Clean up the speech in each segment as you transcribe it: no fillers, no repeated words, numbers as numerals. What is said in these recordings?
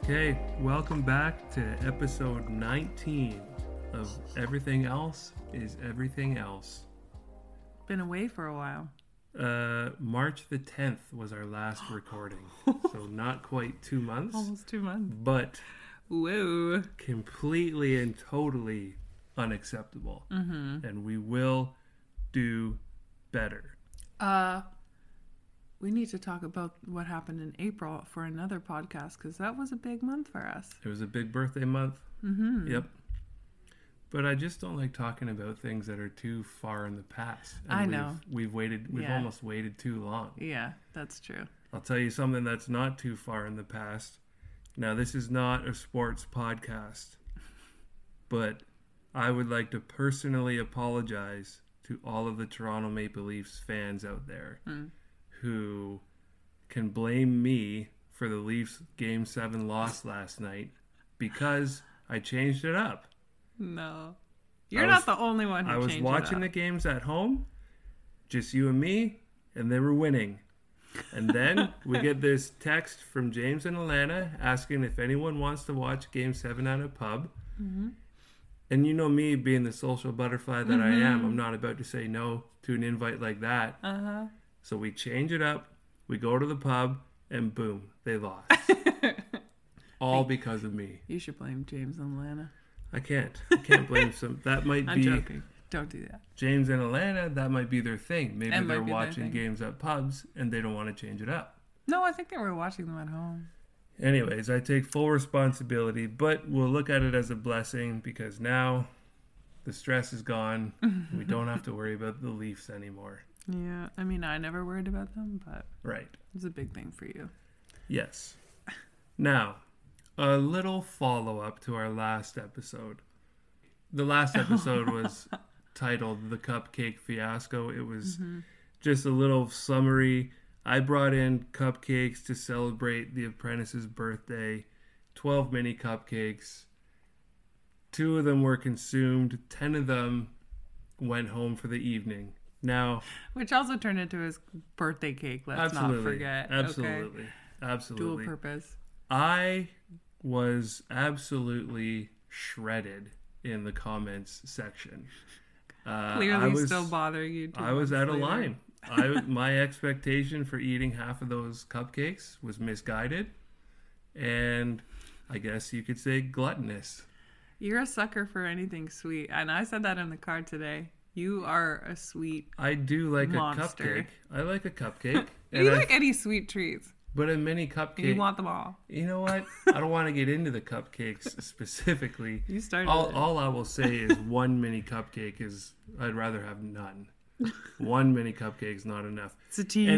Okay, welcome back to episode 19 of Everything Else is Everything Else. Been away for a while. March the 10th was our last recording, so not quite 2 months. Almost 2 months. But whoa, completely and totally unacceptable. And we will do better. We need to talk about what happened in April for another podcast, because that was a big month for us. It was a big birthday month. Yep. But I just don't like talking about things that are too far in the past. And I know. We've almost waited too long. Yeah, that's true. I'll tell you something that's not too far in the past. Now, this is not a sports podcast, but I would like to personally apologize to all of the Toronto Maple Leafs fans out there who can blame me for the Leafs Game 7 loss last night because I changed it up. No. You're not the only one who changed it up. I was watching the games at home, just you and me, and they were winning. And then we get this text from James in Atlanta asking if anyone wants to watch Game 7 at a pub. And you know me being the social butterfly that I am, I'm not about to say no to an invite like that. So we change it up, we go to the pub, and boom, they lost. All because of me. You should blame James in Atlanta. I can't blame some. That might I'm be... joking. Don't do that. James in Atlanta, that might be their thing. Maybe That they're might be their watching thing. games at pubs, and they don't want to change it up. No, I think they were watching them at home. Anyways, I take full responsibility, but we'll look at it as a blessing because now the stress is gone. We don't have to worry about the Leafs anymore. Yeah, I mean, I never worried about them, but Right. it's a big thing for you. Yes. Now, a little follow-up to our last episode. The last episode was titled The Cupcake Fiasco. It was just a little summary. I brought in cupcakes to celebrate the apprentice's birthday. 12 mini cupcakes. 2 of them were consumed. 10 of them went home for the evening. Now, Which also turned into his birthday cake, let's not forget. Absolutely. Okay? Absolutely. Dual purpose. I was absolutely shredded in the comments section. Clearly still bothering you. I was at a line. My expectation for eating half of those cupcakes was misguided, and I guess you could say gluttonous. You're a sucker for anything sweet, and I said that in the car today. You are a sweet I do like monster. a cupcake. I like a cupcake. You like any sweet treats. But a mini cupcake. You want them all. You know what? I don't want to get into the cupcakes specifically. You started All I will say is one mini cupcake is, I'd rather have none. One mini cupcake is not enough. It's a tease.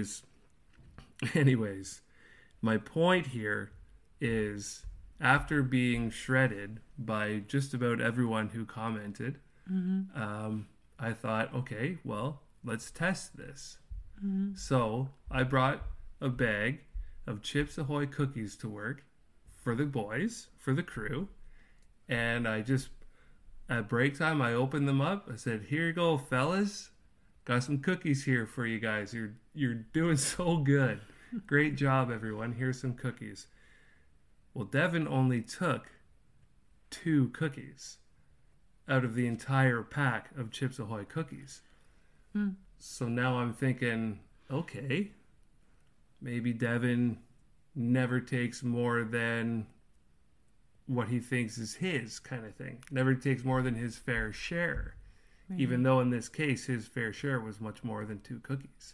Anyways, my point here is after being shredded by just about everyone who commented, I thought, okay, well, let's test this. So I brought a bag of Chips Ahoy cookies to work for the boys, for the crew, and I just, at break time, I opened them up. I said, here you go, fellas. Got some cookies here for you guys. You're doing so good. Great job, everyone. Here's some cookies. Well, Devin only took 2 cookies out of the entire pack of Chips Ahoy cookies. So now I'm thinking, okay, maybe Devin never takes more than what he thinks is his kind of thing. Never takes more than his fair share. Even though in this case, his fair share was much more than 2 cookies.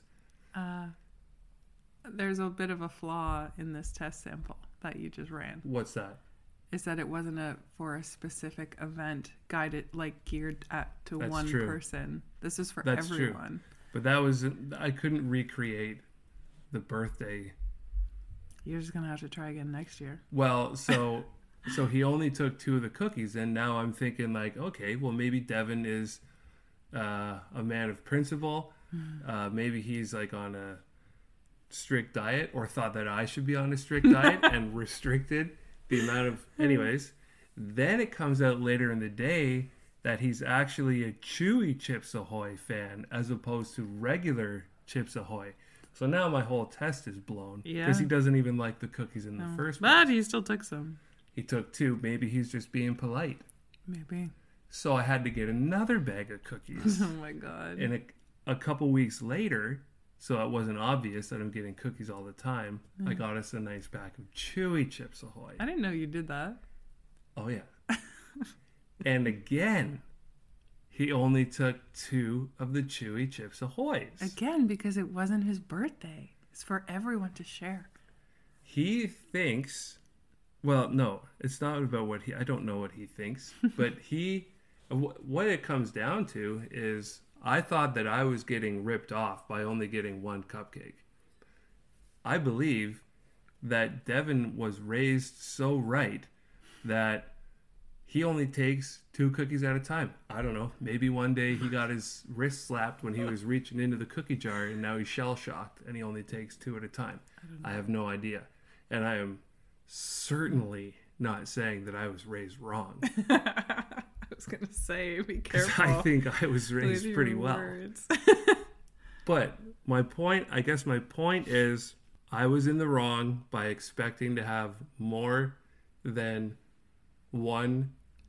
There's a bit of a flaw in this test sample that you just ran. What's that? Is that it wasn't for a specific event geared to That's one true. person. This is for That's everyone. But I couldn't recreate the birthday. You're just gonna have to try again next year. Well, so he only took 2 of the cookies, and now I'm thinking like, okay, well maybe Devin is a man of principle. Maybe he's like on a strict diet, or thought that I should be on a strict diet and restricted the amount of. Anyways, then it comes out later in the day that he's actually a Chewy Chips Ahoy fan as opposed to regular Chips Ahoy. So now my whole test is blown. Yeah. Because he doesn't even like the cookies in the first place. But he still took some. He took 2. Maybe he's just being polite. Maybe. So I had to get another bag of cookies. Oh my God. And a couple weeks later, so it wasn't obvious that I'm getting cookies all the time, I got us a nice bag of Chewy Chips Ahoy. I didn't know you did that. Oh, yeah. And again, he only took 2 of the Chewy Chips Ahoys. Again, because it wasn't his birthday. It's for everyone to share. He thinks, well, no, it's not about what I don't know what he thinks, but what it comes down to is I thought that I was getting ripped off by only getting 1 cupcake. I believe that Devin was raised so right that he only takes 2 cookies at a time. I don't know. Maybe one day he got his wrist slapped when he was reaching into the cookie jar and now he's shell-shocked and he only takes 2 at a time. I have no idea. And I am certainly not saying that I was raised wrong. I was going to say, be careful. I think I was raised pretty well. But my point is I was in the wrong by expecting to have more than one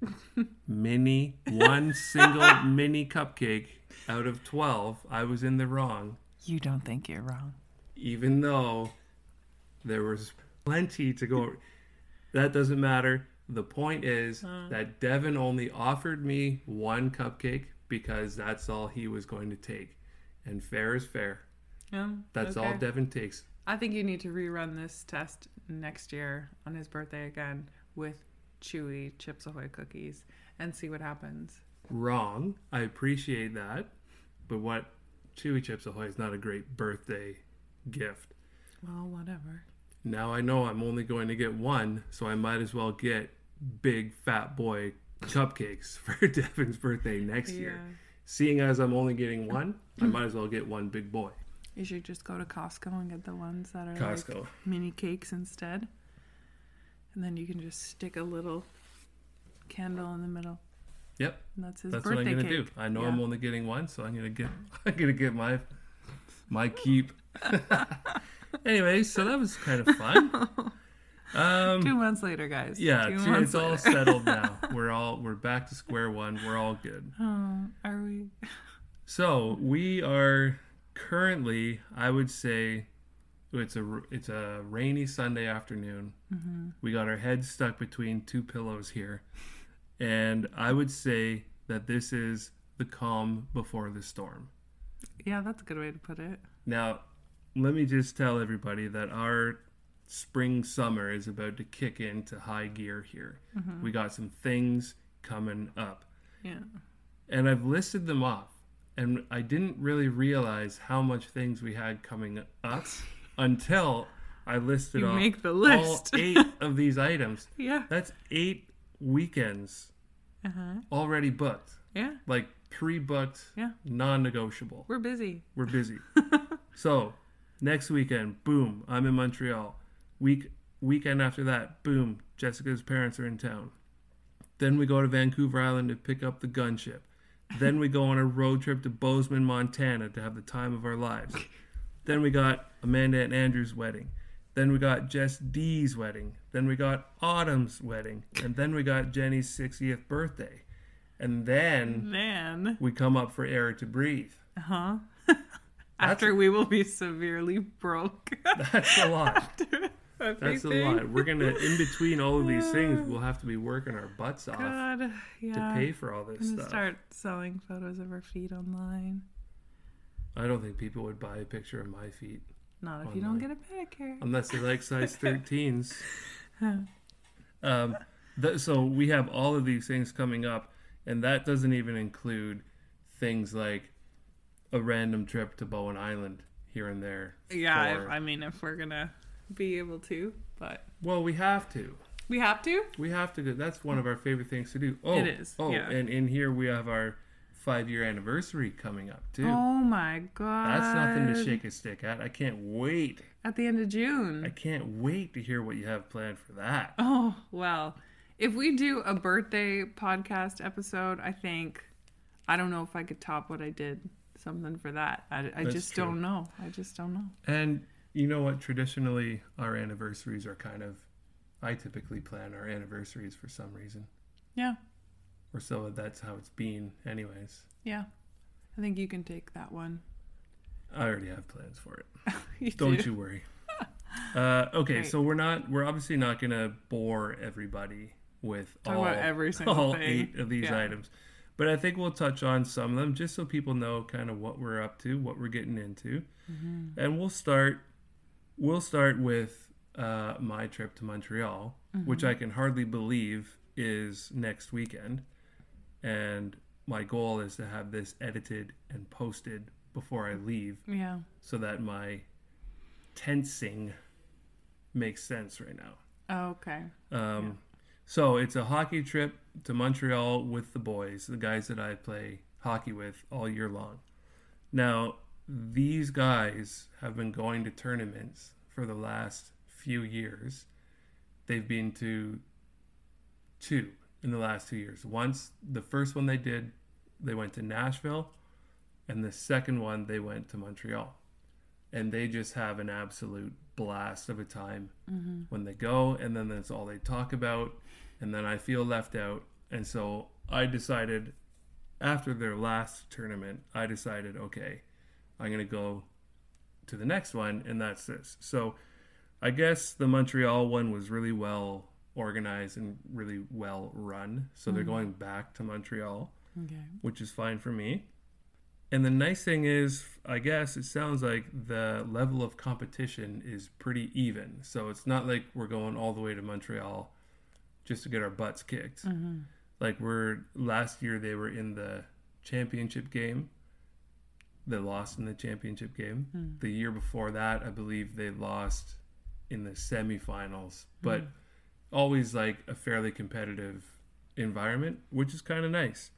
single mini cupcake out of 12. I was in the wrong. You don't think you're wrong. Even though there was plenty to go. That doesn't matter. The point is that Devin only offered me 1 cupcake because that's all he was going to take. And fair is fair. Yeah, that's okay. all Devin takes. I think you need to rerun this test next year on his birthday again with Chewy Chips Ahoy cookies and see what happens. Wrong. I appreciate that. But what Chewy Chips Ahoy is not a great birthday gift. Well, whatever. Now I know I'm only going to get 1, so I might as well get big fat boy cupcakes for Devin's birthday next year. Seeing as I'm only getting 1, I might as well get 1 big boy. You should just go to Costco and get the ones that are Costco. like mini cakes instead. And then you can just stick a little candle in the middle. Yep. And that's his That's birthday what I'm gonna cake. do. I know I'm only getting 1, so I'm gonna get my keep. Anyway, so that was kind of fun. 2 months later, guys. Yeah, 2 months it's all later. settled now. We're back to square one. We're all good. Oh, are we? So we are currently, I would say, it's a rainy Sunday afternoon. Mm-hmm. We got our heads stuck between 2 pillows here, and I would say that this is the calm before the storm. Yeah, that's a good way to put it. Now, let me just tell everybody that our spring summer is about to kick into high gear here. Mm-hmm. We got some things coming up. Yeah. And I've listed them off. And I didn't really realize how much things we had coming up until I listed off make the list. all 8 of these items. Yeah. That's 8 weekends already booked. Yeah. Like pre-booked, non-negotiable. We're busy. So, next weekend, boom, I'm in Montreal. Weekend after that, boom, Jessica's parents are in town. Then we go to Vancouver Island to pick up the gunship. Then we go on a road trip to Bozeman, Montana to have the time of our lives. Then we got Amanda and Andrew's wedding. Then we got Jess D's wedding. Then we got Autumn's wedding. And then we got Jenny's 60th birthday. And then we come up for Air to Breathe. Uh-huh. After we will be severely broke. That's a lot. That's a lot. We're going to, in between all of these things, we'll have to be working our butts off to pay for all this stuff. Start selling photos of our feet online. I don't think people would buy a picture of my feet. Not if you don't get a pedicure. Unless they like size 13s. So we have all of these things coming up, and that doesn't even include things like a random trip to Bowen Island here and there. Yeah, I mean, if we're going to be able to, but... Well, we have to. We have to? We have to. That's one of our favorite things to do. It is. And in here we have our 5-year anniversary coming up, too. Oh, my God. That's nothing to shake a stick at. I can't wait. At the end of June. I can't wait to hear what you have planned for that. Oh, well. If we do a birthday podcast episode, I don't know if I could top what I did something for that. I That's just true. don't know. I just don't know. And you know what? Traditionally, our anniversaries are kind of. I typically plan our anniversaries for some reason. Yeah. Or so that's how it's been, anyways. Yeah. I think you can take that one. I already have plans for it. You Don't do. you worry. Okay, Great. so we're obviously not gonna bore everybody with Talk about every single all thing. 8 of these Yeah. items. But I think we'll touch on some of them just so people know kind of what we're up to, what we're getting into. Mm-hmm. And we'll start with my trip to Montreal, which I can hardly believe is next weekend. And my goal is to have this edited and posted before I leave Yeah. so that my tensing makes sense right now. Oh, okay. So it's a hockey trip to Montreal with the boys, the guys that I play hockey with all year long. Now, these guys have been going to tournaments for the last few years. They've been to 2 in the last 2 years. Once, the first one they did, they went to Nashville, and the second one they went to Montreal. And they just have an absolute blast of a time when they go, and then that's all they talk about, and then I feel left out. And so I decided, after their last tournament, okay, I'm going to go to the next one, and that's this. So I guess the Montreal one was really well organized and really well run. So they're going back to Montreal, Okay. which is fine for me. And the nice thing is, I guess it sounds like the level of competition is pretty even. So it's not like we're going all the way to Montreal just to get our butts kicked. Like last year they were in the championship game. They lost in the championship game. The year before that, I believe they lost in the semifinals. But always like a fairly competitive environment, which is kind of nice.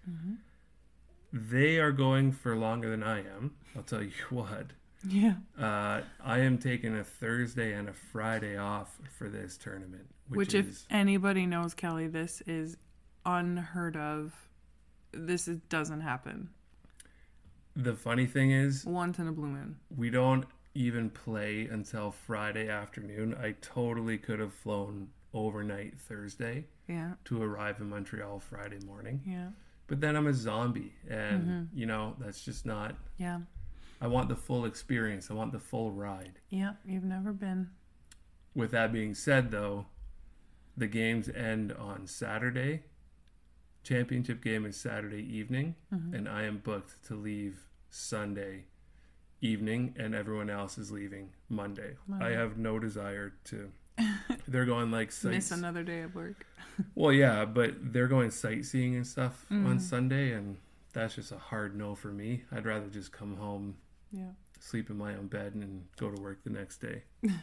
They are going for longer than I am. I'll tell you what. Yeah. I am taking a Thursday and a Friday off for this tournament. Which if anybody knows, Kelly, this is unheard of. Doesn't happen. The funny thing is, Once in a blue moon. we don't even play until Friday afternoon. I totally could have flown overnight Thursday Yeah. to arrive in Montreal Friday morning. Yeah. But then I'm a zombie, and that's just not. Yeah. I want the full experience. I want the full ride. Yeah. You've never been. With that being said, though, the games end on Saturday. Championship game is Saturday evening, and I am booked to leave Sunday evening, and everyone else is leaving Monday. I have no desire to. They're going like Miss another day of work. Well, yeah, but they're going sightseeing and stuff on Sunday, and that's just a hard no for me. I'd rather just come home, Yeah. sleep in my own bed, and go to work the next day.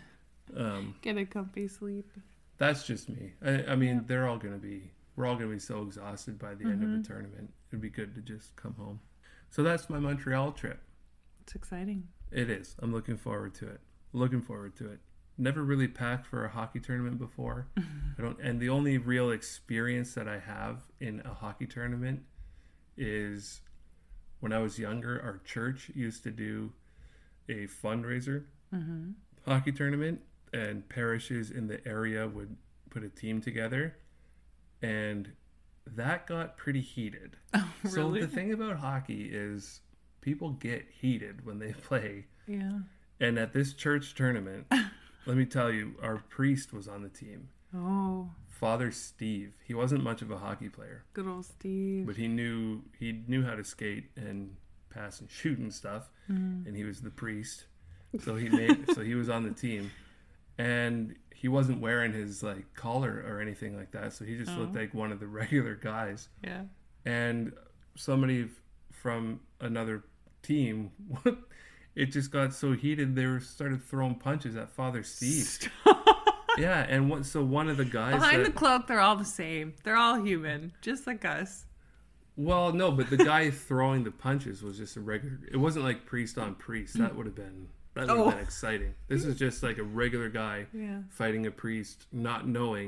Get a comfy sleep. That's just me. I mean, we're all gonna be so exhausted by the end of the tournament. It'd be good to just come home. So that's my Montreal trip. It's exciting. It is. I'm looking forward to it. Never really packed for a hockey tournament before. And the only real experience that I have in a hockey tournament is when I was younger, our church used to do a fundraiser hockey tournament, and parishes in the area would put a team together, and that got pretty heated. So Really? the thing about hockey is people get heated when they play. Yeah. And at this church tournament, let me tell you, our priest was on the team. Oh, Father Steve. He wasn't much of a hockey player, good old Steve. but he knew how to skate and pass and shoot and stuff. And he was the priest, so he was on the team, and he wasn't wearing his like collar or anything like that. So he just looked like one of the regular guys. Yeah. And somebody from another team, it just got so heated they started throwing punches at Father Steve. Yeah, and one of the guys Behind the cloak, they're all the same. They're all human, just like us. Well, no, but the guy throwing the punches was just a regular. It wasn't like priest on priest. That would have been exciting. This is just like a regular guy Yeah. fighting a priest, not knowing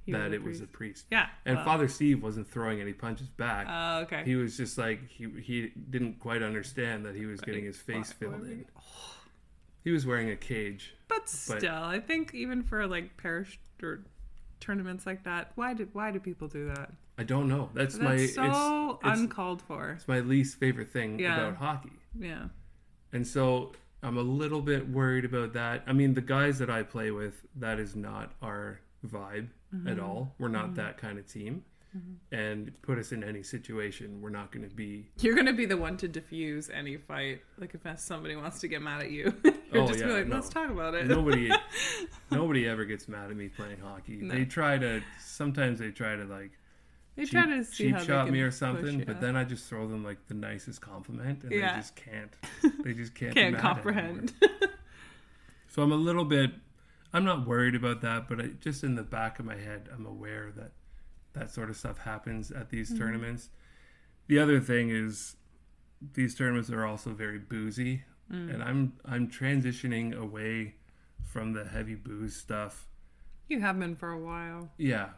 that it was a priest. Yeah. And Father Steve wasn't throwing any punches back. Oh, okay. He was just like, he didn't quite understand that he was getting his face filled in. He was wearing a cage. But still, I think even for like parish or tournaments like that, why do people do that? I don't know. That's so uncalled for. It's my least favorite thing about hockey. Yeah. And so I'm a little bit worried about that. I mean, the guys that I play with, that is not our vibe at all. We're not that kind of team. And put us in any situation, we're not going to be... You're going to be the one to diffuse any fight. Like if somebody wants to get mad at you, you're just like, let's talk about it. Nobody ever gets mad at me playing hockey. No. Sometimes they try to like... They try to see how shot they me or something, but then I just throw them like the nicest compliment, and they just can't. They just can't. Can't comprehend. So I'm a little bit. I'm not worried about that, but just in the back of my head, I'm aware that that sort of stuff happens at these tournaments. The other thing is, these tournaments are also very boozy, and I'm transitioning away from the heavy booze stuff. You have been for a while. Yeah.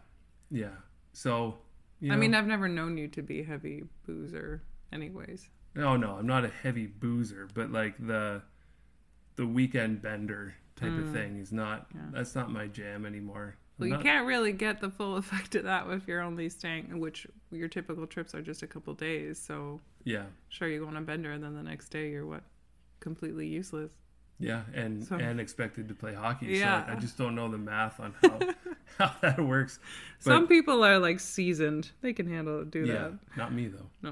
So. I mean, I've never known you to be a heavy boozer anyways. No, I'm not a heavy boozer, but like the weekend bender type of thing is not, that's not my jam anymore. Well, you can't really get the full effect of that if you're only staying, which your typical trips are just a couple days. So yeah, sure, you go on a bender and then the next day you're completely useless. Yeah, and expected to play hockey. Yeah. So I just don't know the math on how that works. But, some people are like seasoned; they can handle it. That. Not me though. No.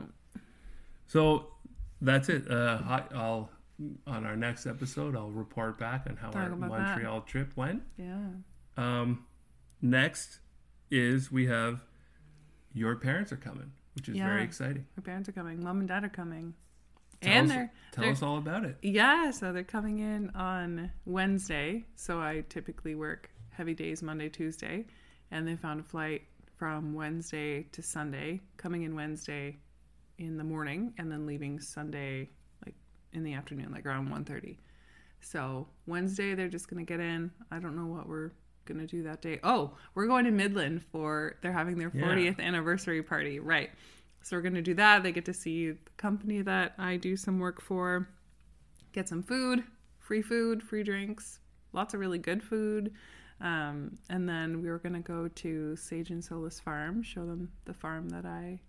So that's it. On our next episode, I'll report back on how our Montreal trip went. Yeah. Next is we have your parents are coming, which is very exciting. My parents are coming. Mom and Dad are coming. Tell us all about it. Yeah, so they're coming in on Wednesday. So I typically work heavy days Monday, Tuesday, and they found a flight from Wednesday to Sunday, coming in Wednesday in the morning and then leaving Sunday like in the afternoon, like around 1:30. So Wednesday they're just going to get in. I don't know what we're going to do that day. Oh, we're going to Midland they're having their 40th anniversary party. Right. So we're going to do that. They get to see the company that I do some work for, get some food, free drinks, lots of really good food. And then we were going to go to Sage and Solus Farm, show them the farm that I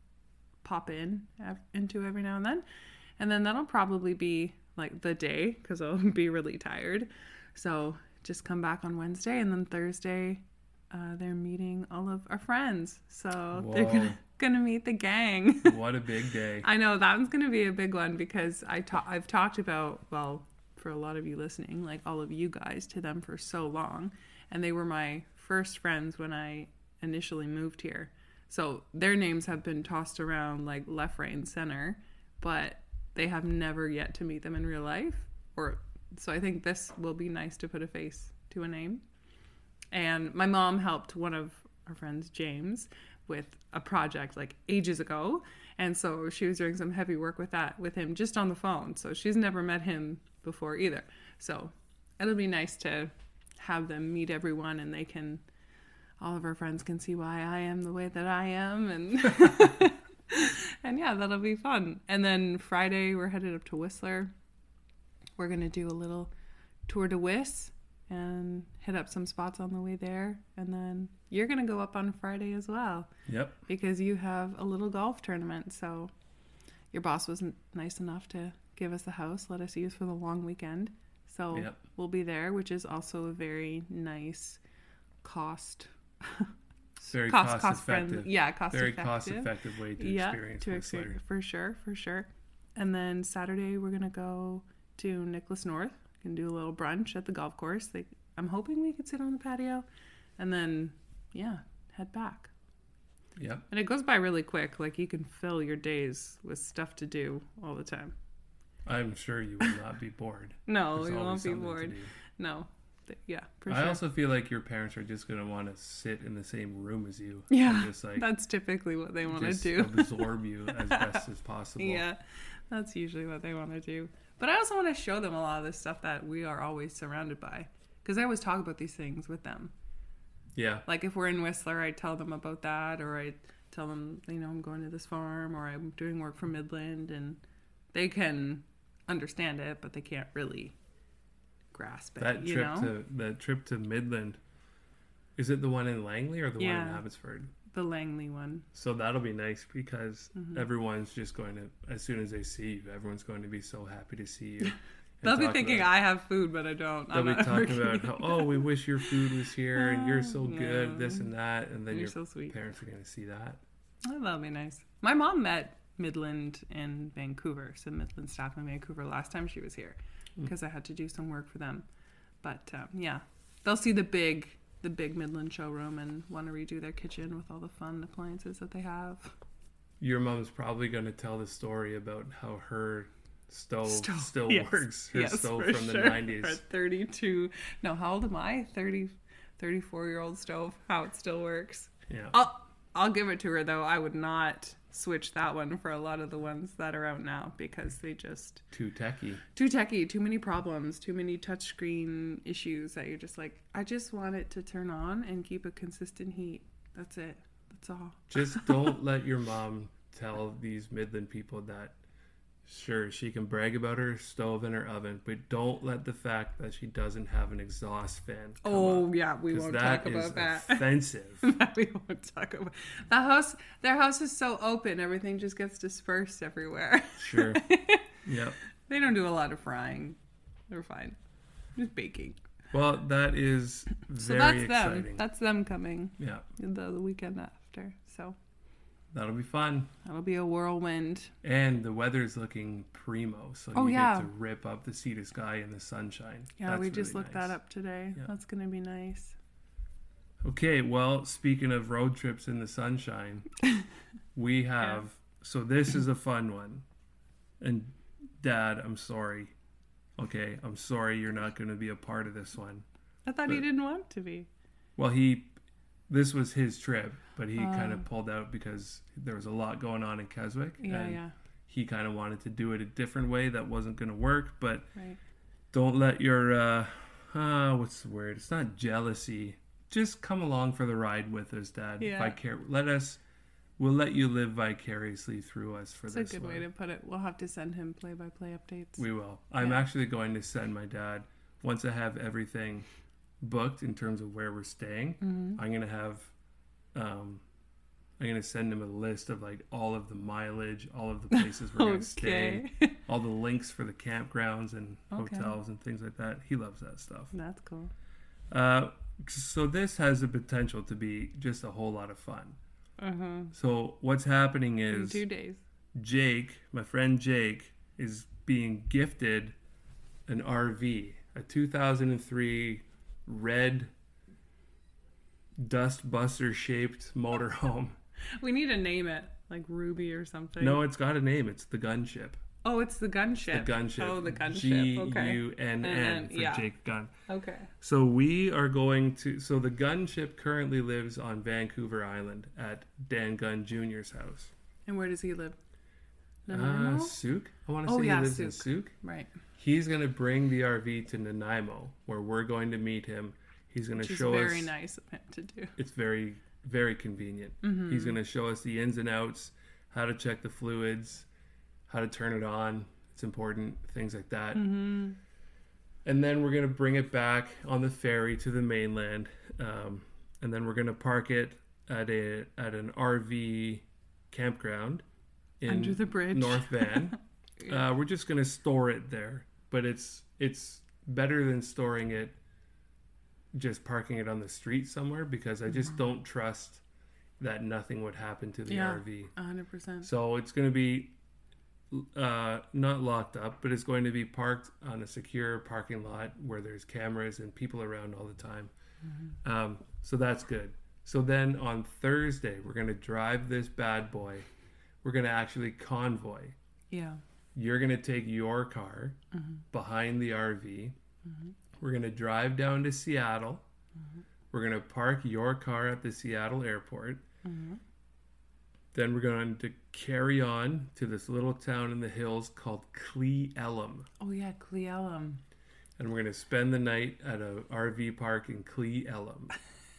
pop into every now and then. And then that'll probably be like the day because I'll be really tired. So just come back on Wednesday, and then Thursday they're meeting all of our friends. So they're gonna meet the gang. What a big day. I know that one's gonna be a big one because I've talked about, well, for a lot of you listening, like all of you guys, to them for so long, and they were my first friends when I initially moved here. So their names have been tossed around like left, right, and center, but they have never yet to meet them in real life. So I think this will be nice to put a face to a name. And my mom helped one of our friends, James, with a project like ages ago. And so she was doing some heavy work with him just on the phone. So she's never met him before either. So it'll be nice to have them meet everyone, and all of our friends can see why I am the way that I am. And and yeah, that'll be fun. And then Friday we're headed up to Whistler. We're going to do a little tour de Whis and hit up some spots on the way there. And then you're going to go up on Friday as well. Yep. Because you have a little golf tournament. So your boss was nice enough to give us the house, let us use for the long weekend. So we'll be there, which is also a very nice cost. Very cost effective. Yeah, very cost effective way to experience Whistler. For sure. And then Saturday we're going to go to Nicholas North. Can do a little brunch at the golf course. I'm hoping we could sit on the patio, and then head back. Yeah. And it goes by really quick. Like you can fill your days with stuff to do all the time. I'm sure you will not be bored. No, you won't be bored. No. Yeah, for sure. I also feel like your parents are just going to want to sit in the same room as you. Yeah, and just, like, that's typically what they want to do. Absorb you as best as possible. Yeah, that's usually what they want to do. But I also want to show them a lot of this stuff that we are always surrounded by. Because I always talk about these things with them. Yeah. Like if we're in Whistler, I tell them about that, or I tell them, I'm going to this farm, or I'm doing work for Midland, and they can understand it, but they can't really grasp it. That trip to Midland, is it the one in Langley or the one in Yeah. Abbotsford? The Langley one. So that'll be nice because everyone's just going to, as soon as they see you, everyone's going to be so happy to see you. They'll be thinking I have food, but I don't. They'll be talking about how, we wish your food was here and you're so good, this and that. And then You're your so sweet. parents are going to see that. Oh, that'll be nice. My mom met Midland in Vancouver, so Midland staff in Vancouver last time she was here, because I had to do some work for them. But yeah, they'll see the big Midland showroom and want to redo their kitchen with all the fun appliances that they have. Your mom's probably going to tell the story about how her stove still yes. works. Her yes, stove for from the sure. 90s. Her 32. No, how old am I? 34-year-old stove. How it still works. Yeah. I'll give it to her though. I would not switch that one for a lot of the ones that are out now because they just Too techy. too many problems, too many touchscreen issues that you're just like, I just want it to turn on and keep a consistent heat. That's it. That's all. Just don't let your mom tell these Midland people that, sure, she can brag about her stove and her oven, but don't let the fact that she doesn't have an exhaust fan come up, yeah, we won't talk about that. Offensive. We won't talk about that. Their house is so open, everything just gets dispersed everywhere. Sure. Yep. They don't do a lot of frying. They're fine. Just baking. Well, that is So very that's exciting. them. That's them coming Yeah. the weekend after. So That'll be fun. that'll be a whirlwind. And the weather's looking primo, so you get to rip up the sea to sky in the sunshine. Yeah, That's we just really looked nice. that up today. Yeah. That's going to be nice. Okay, well, speaking of road trips in the sunshine, we have... So this is a fun one. And Dad, I'm sorry. Okay, I'm sorry you're not going to be a part of this one. I thought he didn't want to be. Well, this was his trip, but he kind of pulled out because there was a lot going on in Keswick. Yeah. He kind of wanted to do it a different way that wasn't going to work, but Right. don't let your, what's the word? It's not jealousy. Just come along for the ride with us, Dad. Yeah. We'll let you live vicariously through us for That's this a good one. way to put it. We'll have to send him play-by-play updates. We will. I'm actually going to send my dad, once I have everything booked in terms of where we're staying, I'm going to have, I'm going to send him a list of like all of the mileage, all of the places we're going to stay, all the links for the campgrounds and hotels and things like that. He loves that stuff. That's cool. So this has the potential to be just a whole lot of fun. Uh-huh. So what's happening In is 2 days. Jake, my friend Jake, is being gifted an RV, a 2003 red dust buster shaped motorhome. We need to name it, like Ruby or something. No, it's got a name. It's the Gunship. Oh, it's the Gunship. The Gunship. Oh, the Gunship. Okay. Gunn for yeah. Jake Gunn. Okay. So we are going to. So the Gunship currently lives on Vancouver Island at Dan Gunn Jr.'s house. And where does he live? Nanaimo? Souk. I want to Oh, say yeah, he lives in Souk. Souk. Right. He's going to bring the RV to Nanaimo, where we're going to meet him. He's going to Which show is us. very nice of him to do. It's very, very convenient. Mm-hmm. He's going to show us the ins and outs, how to check the fluids, how to turn it on. It's important, things like that. Mm-hmm. And then we're going to bring it back on the ferry to the mainland. And then we're going to park it at an RV campground in Under the bridge. North Van. We're just going to store it there. But it's better than storing it, just parking it on the street somewhere, because I just don't trust that nothing would happen to the RV. 100%. So it's going to be not locked up, but it's going to be parked on a secure parking lot where there's cameras and people around all the time. So that's good. So then on Thursday, we're going to drive this bad boy. We're going to actually convoy. Yeah. You're going to take your car behind the RV. We're going to drive down to Seattle. We're going to park your car at the Seattle airport. Then we're going to carry on to this little town in the hills called Cle Elum. Oh, yeah, Cle Elum. And we're going to spend the night at a RV park in Cle Elum.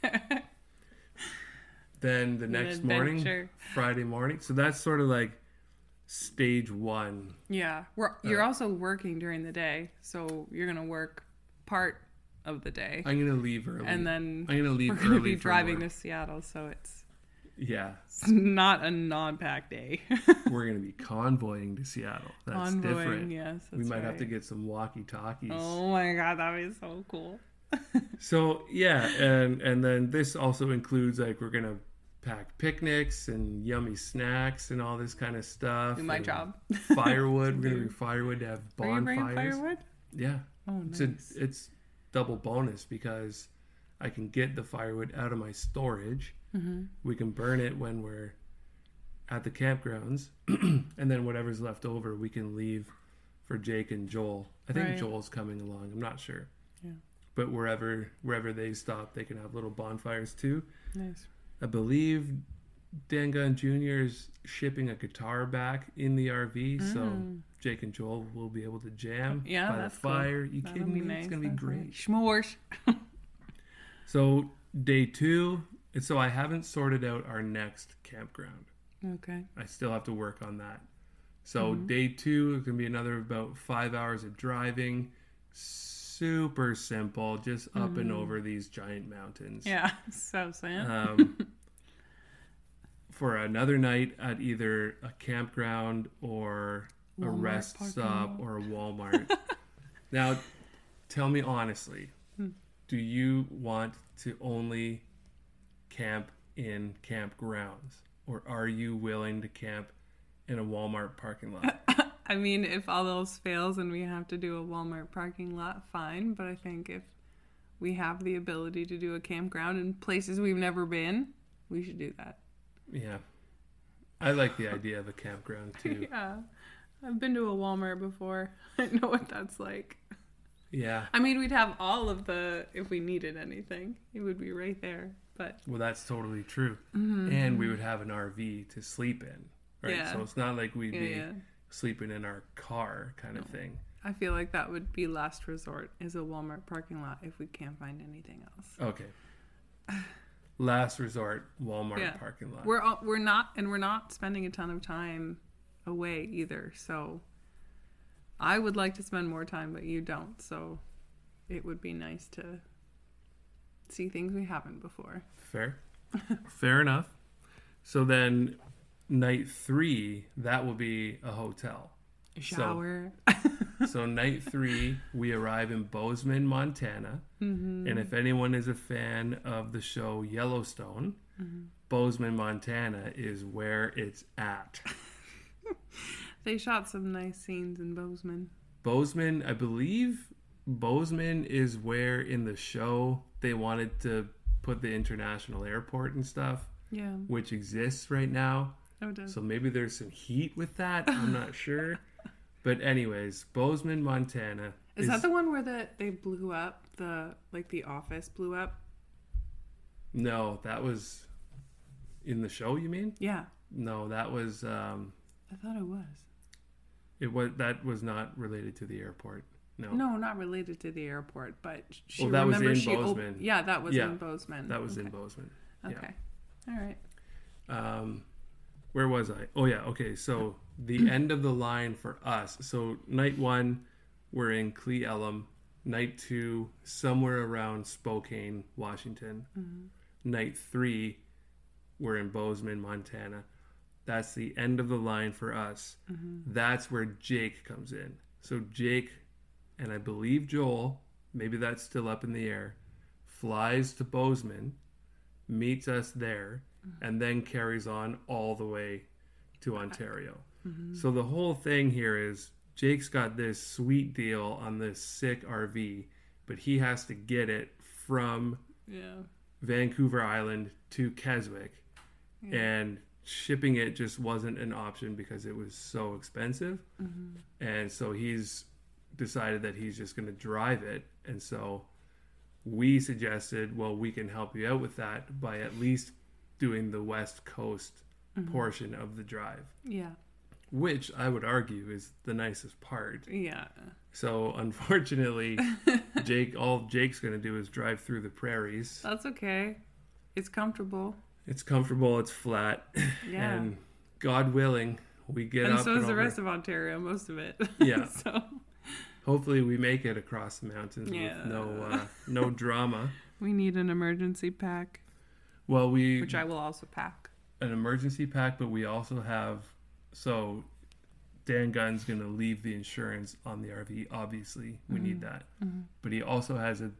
Then the next morning, adventure. Friday morning. So that's sort of like stage one. Yeah. You're also working during the day, so you're going to work part of the day. I'm going to leave early. And then I'm going to leave we're going to early be from driving work. to Seattle, so it's Yeah. not a non-packed day. We're going to be convoying to Seattle. That's Convoying, different. yes, We that's might have to right. get some walkie-talkies. Oh my god, that would be so cool. So yeah, and then this also includes like we're gonna pack picnics and yummy snacks and all this kind of stuff. Do my and job. Firewood. We're gonna bring firewood to have Are you bringing bonfires. firewood? Yeah, Oh, it's nice. it's double bonus because I can get the firewood out of my storage. Mm-hmm. We can burn it when we're at the campgrounds, and then whatever's left over we can leave for Jake and Joel. I think Right. Joel's coming along. I'm not sure. Yeah. But wherever they stop, they can have little bonfires too. Nice. I believe Dan Gunn Jr. is shipping a guitar back in the RV, so Jake and Joel will be able to jam Yeah, by the that's cool. fire. You That'll kidding be me? nice. It's gonna be That's great. right. S'mores. So day 2, and so I haven't sorted out our next campground. Okay. I still have to work on that. So day 2 is gonna be another about 5 hours of driving. Super simple, just up and over these giant mountains. Yeah. So sad. For another night at either a campground or a Walmart rest parking stop lot. or a Walmart. Now, tell me honestly, do you want to only camp in campgrounds, or are you willing to camp in a Walmart parking lot? I mean, if all else fails and we have to do a Walmart parking lot, fine. But I think if we have the ability to do a campground in places we've never been, we should do that. Yeah. I like the idea of a campground too. Yeah. I've been to a Walmart before. I know what that's like. Yeah. I mean, we'd have all of the, if we needed anything, it would be right there. But Well, that's totally true. And we would have an RV to sleep in, right? Yeah. So it's not like we'd be yeah. sleeping in our car kind of thing. I feel like that would be last resort, is a Walmart parking lot if we can't find anything else. Okay. Last resort, Walmart Yeah. parking lot. We're not spending a ton of time away either. So I would like to spend more time, but you don't. So it would be nice to see things we haven't before. Fair. Fair enough. So then night 3, that will be a hotel. A shower. So night 3, we arrive in Bozeman, Montana. And if anyone is a fan of the show Yellowstone, Bozeman, Montana is where it's at. They shot some nice scenes in Bozeman. Bozeman, I believe Bozeman is where in the show they wanted to put the international airport and stuff, Yeah. which exists right now. Oh, it does. So maybe there's some heat with that. I'm not sure. But anyways, Bozeman, Montana. Is that the one where they blew up the office blew up? No, that was in the show, you mean? Yeah. No, that was I thought it was. that was not related to the airport. No. No, not related to the airport, but she that was remember in she Bozeman. yeah, that was Yeah, in Bozeman. That was okay. in Bozeman. Okay. All right. Where was I? Oh yeah, okay. So the end of the line for us. So night 1, we're in Cle Elum. Night 2, somewhere around Spokane, Washington. Night 3, we're in Bozeman, Montana. That's the end of the line for us. That's where Jake comes in. So Jake, and I believe Joel, maybe that's still up in the air, flies to Bozeman, meets us there, and then carries on all the way to Ontario. So the whole thing here is Jake's got this sweet deal on this sick RV, but he has to get it from Yeah. Vancouver Island to Keswick, and shipping it just wasn't an option because it was so expensive. And so he's decided that he's just going to drive it. And so we suggested, well, we can help you out with that by at least doing the West Coast portion of the drive, Yeah. which I would argue is the nicest part. Yeah. So unfortunately, all Jake's going to do is drive through the prairies. That's okay. It's comfortable. It's comfortable. It's flat. Yeah. And God willing, we get And up. so is and the over. rest of Ontario, most of it. Yeah. So Hopefully we make it across the mountains Yeah. with no drama. we need an emergency pack, Well, which I will also pack. an emergency pack, but we also have, so Dan Gunn's going to leave the insurance on the RV. Obviously, we need that. Mm-hmm. But he also has a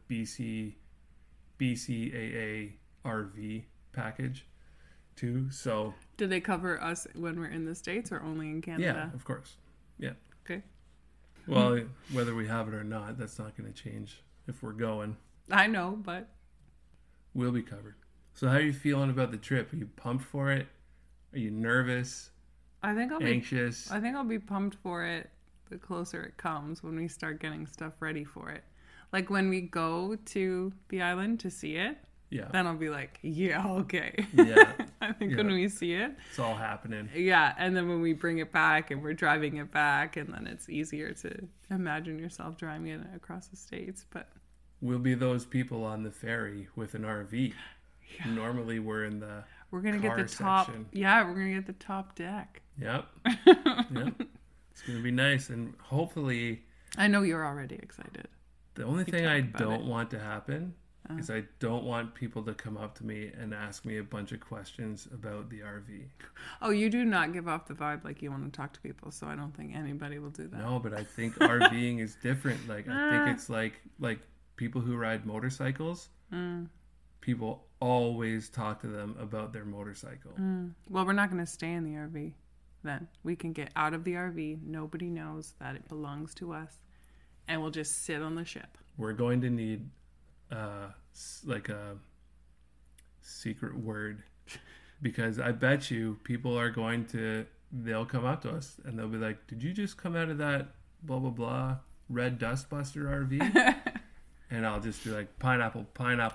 BCAA RV package too. So Do they cover us when we're in the States or only in yeah, Canada? of course. Yeah. Okay. Well, whether we have it or not, that's not going to change if we're going. I know, but We'll be covered. So how are you feeling about the trip? Are you pumped for it? Are you nervous? I think Anxious? I'll be pumped for it the closer it comes when we start getting stuff ready for it. Like when we go to the island to see it, Yeah. then I'll be like, yeah, okay. Yeah. I think when we see it, It's all happening. yeah, and then when we bring it back and we're driving it back, and then it's easier to imagine yourself driving it across the States. But We'll be those people on the ferry with an RV. Yeah. Normally we're in the we're gonna get car the top. section. Yeah, we're gonna get the top deck. Yep. Yep. It's going to be nice. And hopefully, I know you're already excited. the only thing I talked about don't want to happen is I don't want people to come up to me and ask me a bunch of questions about the RV. Oh, you do not give off the vibe like you want to talk to people, so I don't think anybody will do that. No, but I think RVing is different. Like, I think it's like people who ride motorcycles, people always talk to them about their motorcycle. Well, we're not going to stay in the RV then. We can get out of the RV. Nobody knows that it belongs to us. And we'll just sit on the ship. We're going to need like a secret word, because I bet you people are they'll come up to us and they'll be like, did you just come out of that blah blah blah red dustbuster RV? And I'll just be like, pineapple.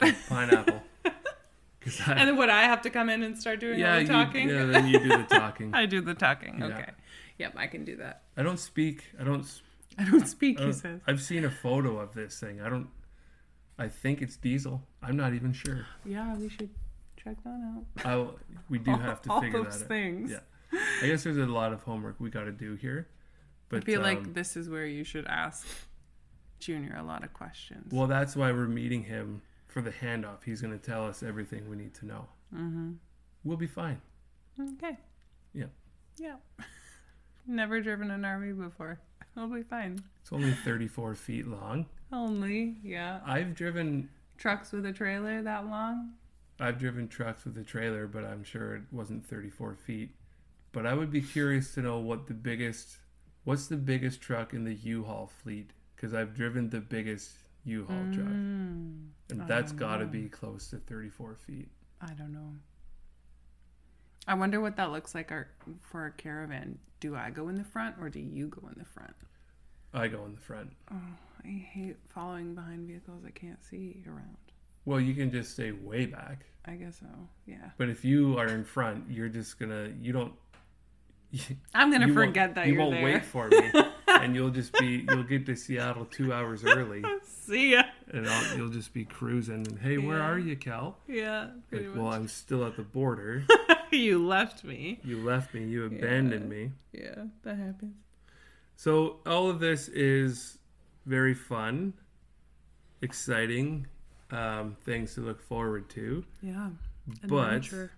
And then would I have to come in and start doing all the talking? Then you do the talking. I do the talking. Yeah. Okay. Yep, I can do that. I don't speak, I don't speak, he says. I've seen a photo of this thing. I think it's diesel. I'm not even sure. Yeah, we should check that out. We do have to all figure those that out. things. Yeah. I guess there's a lot of homework we got to do here. But I feel like this is where you should ask Junior a lot of questions. well, that's why we're meeting him for the handoff. He's going to tell us everything we need to know. Mm-hmm. We'll be fine. Okay. Yeah. Yeah. Never driven an RV before. I'll be fine. It's only 34 feet long. Only, yeah. I've driven Trucks with a trailer that long? trucks with a trailer, but I'm sure it wasn't 34 feet. But I would be curious to know what's the biggest truck in the U-Haul fleet? Because I've driven the biggest U-Haul truck. And that's got to be close to 34 feet. I don't know. I wonder what that looks like for a caravan. Do I go in the front or do you go in the front? I go in the front. Oh, I hate following behind vehicles I can't see around. Well, you can just stay way back. I guess so, yeah. But if you are in front, you're just gonna, I'm going to you forget that you're there. You won't wait for me. And you'll get to Seattle 2 hours early. See ya. And you'll just be cruising. And, hey, where are you, Cal? Yeah, pretty Like, much. well, I'm still at the border. You left me. You left me. You abandoned me. Yeah, that happens. So all of this is very fun, exciting, things to look forward to. Yeah. But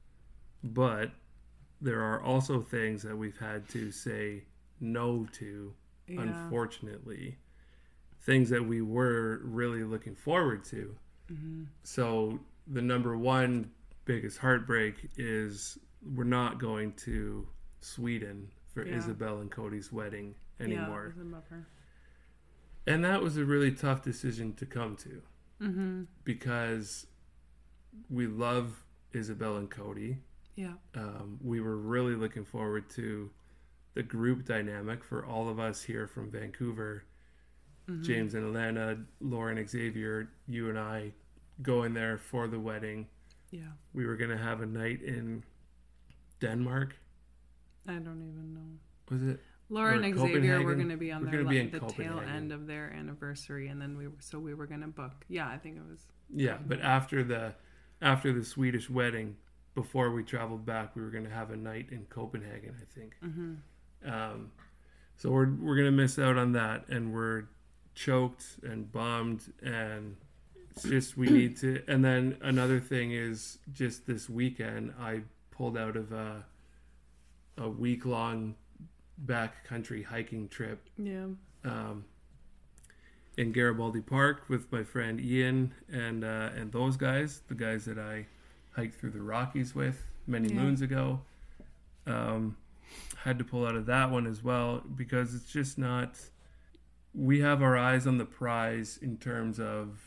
there are also things that we've had to say no to, unfortunately. Things that we were really looking forward to. Mm-hmm. So the number one biggest heartbreak is we're not going to Sweden for Isabel and Cody's wedding anymore. Yeah, it was a bummer. And that was a really tough decision to come to, because we love Isabel and Cody. Yeah. We were really looking forward to the group dynamic for all of us here from Vancouver. James and Alana, Lauren, Xavier, you and I going there for the wedding. Yeah. We were going to have a night in Denmark. I don't even know. Was it? Laura and Xavier were going to be on the tail Copenhagen. end of their anniversary, and then we were going to book. Yeah, I think it was. Yeah, but after the after the Swedish wedding, before we traveled back, we were going to have a night in Copenhagen, I think. So we're going to miss out on that, and we're choked and bummed, and it's just we need to. And then another thing is just this weekend, I pulled out of a week-long backcountry hiking trip. Yeah. In Garibaldi Park with my friend Ian and those guys, the guys that I hiked through the Rockies with many moons ago. Had to pull out of that one as well because it's just not. We have our eyes on the prize in terms of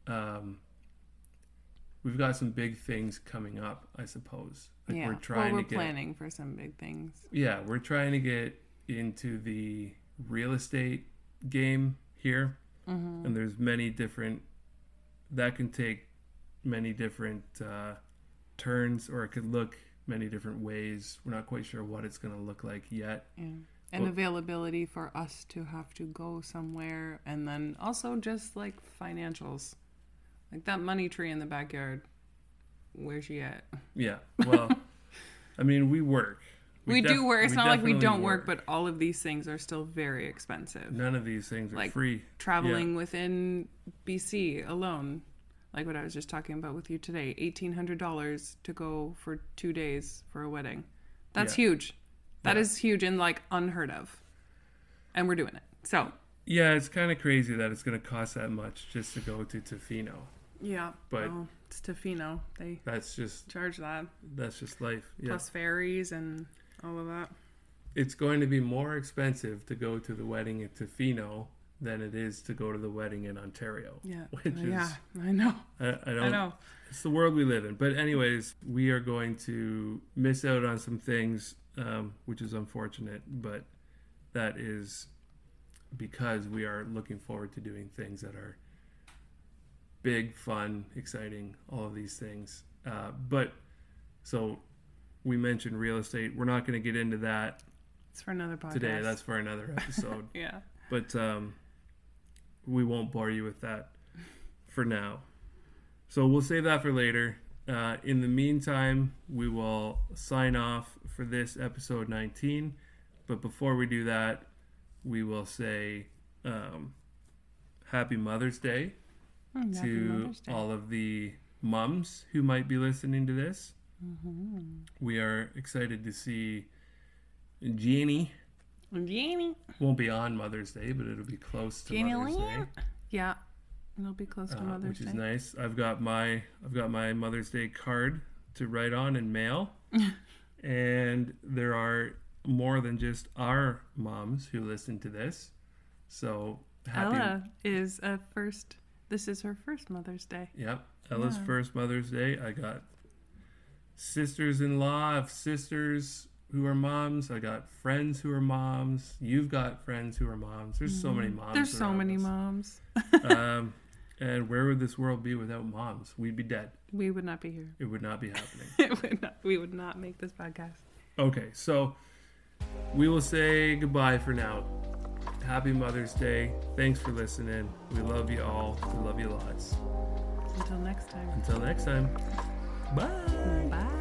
we've got some big things coming up, I suppose. Like we're planning for some big things. Yeah, we're trying to get into the real estate game here. And there's many different, that can take many different turns, or it could look many different ways. We're not quite sure what it's going to look like yet. Yeah. And availability for us to have to go somewhere, and then also just like financials. Like that money tree in the backyard, where's she at? Yeah, well, I mean, we work. We do work. It's not like we don't work, but all of these things are still very expensive. None of these things are like free. Traveling within BC alone, like what I was just talking about with you today, $1,800 to go for 2 days for a wedding. That's huge. That is huge and like unheard of. And we're doing it. So. Yeah, it's kind of crazy that it's going to cost that much just to go to Tofino. Yeah, but it's Tofino. That's just charge that. That's just life. Yeah. Plus ferries and all of that. It's going to be more expensive to go to the wedding at Tofino than it is to go to the wedding in Ontario. Yeah, I know. I know. It's the world we live in. But anyways, we are going to miss out on some things, which is unfortunate. But that is because we are looking forward to doing things that are big, fun, exciting, all of these things. So we mentioned real estate. We're not going to get into that. It's for another podcast. Today, that's for another episode. Yeah. But we won't bore you with that for now. So we'll save that for later. In the meantime, we will sign off for this episode 19. But before we do that, we will say Happy Mother's Day to all of the mums who might be listening to this. Mm-hmm. We are excited to see Jeannie. Won't be on Mother's Day, but it'll be close to Mother's Day. Yeah, it'll be close to Mother's Day, which is nice. I've got my Mother's Day card to write on and mail, and there are more than just our moms who listen to this. So Ella is This is her first Mother's Day. Yep, Ella's first Mother's Day. I got sisters-in-law of sisters who are moms. I got friends who are moms. You've got friends who are moms. There's so many moms. There's so many moms. And where would this world be without moms? We'd be dead. We would not be here. It would not be happening. We would not make this podcast. Okay, so we will say goodbye for now. Happy Mother's Day. Thanks for listening. We love you all. We love you lots. Until next time. Bye. Bye.